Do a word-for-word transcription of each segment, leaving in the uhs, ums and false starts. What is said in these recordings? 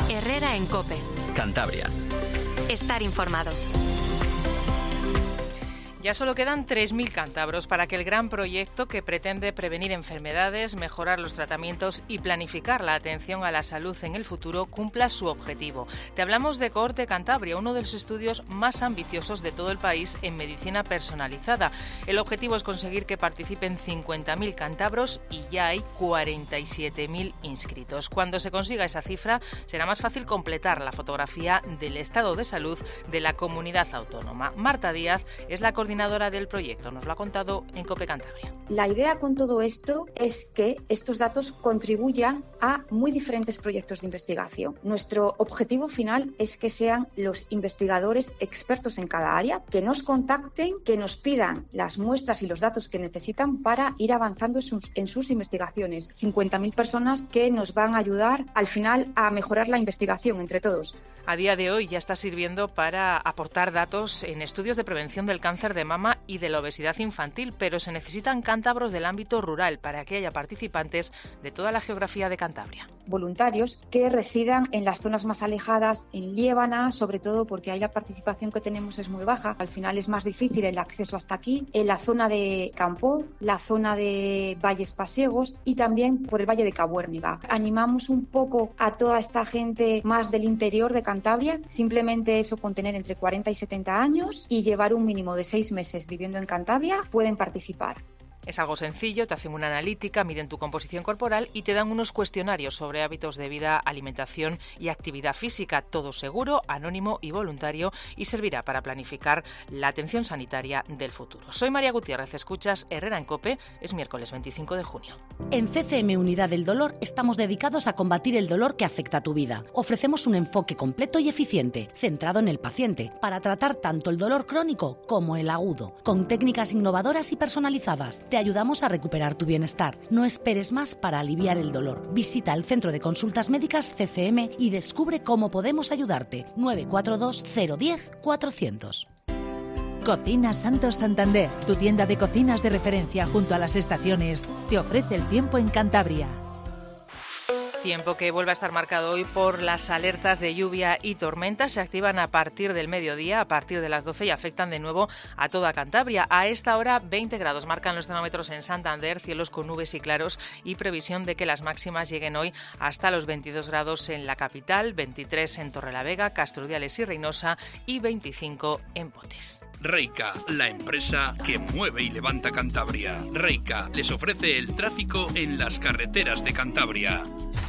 Herrera en COPE. Cantabria. Estar informado. Ya solo quedan tres mil cántabros para que el gran proyecto que pretende prevenir enfermedades, mejorar los tratamientos y planificar la atención a la salud en el futuro cumpla su objetivo. Te hablamos de Cohorte Cantabria, uno de los estudios más ambiciosos de todo el país en medicina personalizada. El objetivo es conseguir que participen cincuenta mil cántabros y ya hay cuarenta y siete mil inscritos. Cuando se consiga esa cifra, será más fácil completar la fotografía del estado de salud de la comunidad autónoma. Marta Díaz es la coordinadora del proyecto, nos lo ha contado en COPE Cantabria. La idea con todo esto es que estos datos contribuyan a muy diferentes proyectos de investigación. Nuestro objetivo final es que sean los investigadores expertos en cada área, que nos contacten, que nos pidan las muestras y los datos que necesitan para ir avanzando en sus, en sus investigaciones. cincuenta mil personas que nos van a ayudar al final a mejorar la investigación entre todos. A día de hoy ya está sirviendo para aportar datos en estudios de prevención del cáncer de mama y de la obesidad infantil, pero se necesitan cántabros del ámbito rural para que haya participantes de toda la geografía de Cantabria. Voluntarios que residan en las zonas más alejadas, en Liébana, sobre todo porque ahí la participación que tenemos es muy baja. Al final es más difícil el acceso hasta aquí, en la zona de Campo, la zona de Valles Pasiegos y también por el Valle de Cabuérniga. Animamos un poco a toda esta gente más del interior de Cantabria. Cantabria, simplemente eso, con tener entre cuarenta y setenta años y llevar un mínimo de seis meses viviendo en Cantabria, pueden participar. Es algo sencillo, te hacen una analítica, miden tu composición corporal y te dan unos cuestionarios sobre hábitos de vida, alimentación y actividad física, todo seguro, anónimo y voluntario, y servirá para planificar la atención sanitaria del futuro. Soy María Gutiérrez, escuchas Herrera en COPE, es miércoles veinticinco de junio. En C C M Unidad del Dolor estamos dedicados a combatir el dolor que afecta a tu vida. Ofrecemos un enfoque completo y eficiente, centrado en el paciente, para tratar tanto el dolor crónico como el agudo, con técnicas innovadoras y personalizadas. Te ayudamos a recuperar tu bienestar. No esperes más para aliviar el dolor. Visita el Centro de Consultas Médicas C C M y descubre cómo podemos ayudarte. nueve cuatro dos cero uno cero cuatrocientos. Cocina Santos Santander, tu tienda de cocinas de referencia junto a las estaciones, te ofrece el tiempo en Cantabria. Tiempo que vuelve a estar marcado hoy por las alertas de lluvia y tormentas. Se activan a partir del mediodía, a partir de las doce y afectan de nuevo a toda Cantabria. A esta hora veinte grados marcan los termómetros en Santander, cielos con nubes y claros y previsión de que las máximas lleguen hoy hasta los veintidós grados en la capital, veintitrés en Torrelavega, Castrudiales y Reynosa y veinticinco en Potes. Reica, la empresa que mueve y levanta Cantabria. Reica les ofrece el tráfico en las carreteras de Cantabria.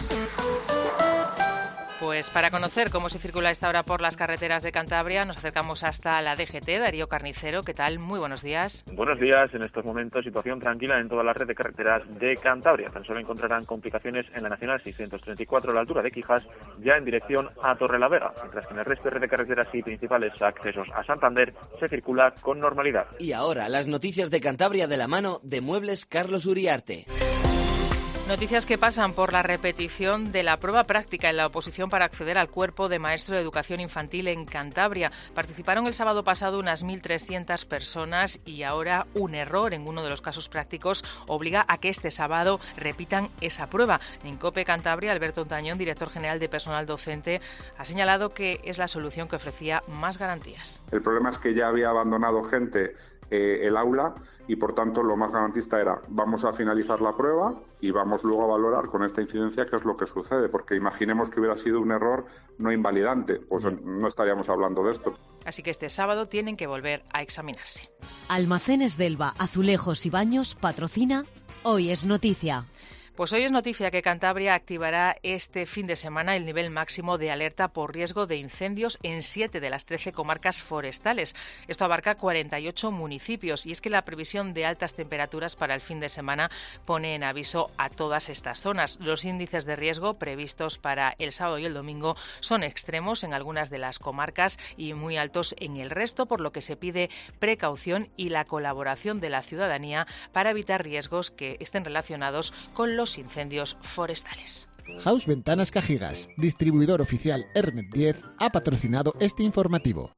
Pues para conocer cómo se circula a esta hora por las carreteras de Cantabria, nos acercamos hasta la D G T. Darío Carnicero, ¿qué tal? Muy buenos días. Buenos días. En estos momentos, situación tranquila en toda la red de carreteras de Cantabria. Tan solo encontrarán complicaciones en la Nacional seiscientos treinta y cuatro a la altura de Quijas, ya en dirección a Torrelavega, mientras que en el resto de red de carreteras y principales accesos a Santander se circula con normalidad. Y ahora, las noticias de Cantabria de la mano de Muebles Carlos Uriarte. Noticias que pasan por la repetición de la prueba práctica en la oposición para acceder al cuerpo de maestro de educación infantil en Cantabria. Participaron el sábado pasado unas mil trescientas personas y ahora un error en uno de los casos prácticos obliga a que este sábado repitan esa prueba. En COPE Cantabria, Alberto Ontañón, director general de personal docente, ha señalado que es la solución que ofrecía más garantías. El problema es que ya había abandonado gente eh, el aula y por tanto lo más garantista era vamos a finalizar la prueba y vamos luego a valorar con esta incidencia qué es lo que sucede, porque imaginemos que hubiera sido un error no invalidante, pues no estaríamos hablando de esto. Así que este sábado tienen que volver a examinarse. Almacenes Delva, Azulejos y Baños patrocina Hoy es Noticia. Pues hoy es noticia que Cantabria activará este fin de semana el nivel máximo de alerta por riesgo de incendios en siete de las trece comarcas forestales. Esto abarca cuarenta y ocho municipios y es que la previsión de altas temperaturas para el fin de semana pone en aviso a todas estas zonas. Los índices de riesgo previstos para el sábado y el domingo son extremos en algunas de las comarcas y muy altos en el resto, por lo que se pide precaución y la colaboración de la ciudadanía para evitar riesgos que estén relacionados con los los incendios forestales. House Ventanas Cajigas, distribuidor oficial Hermet diez, ha patrocinado este informativo.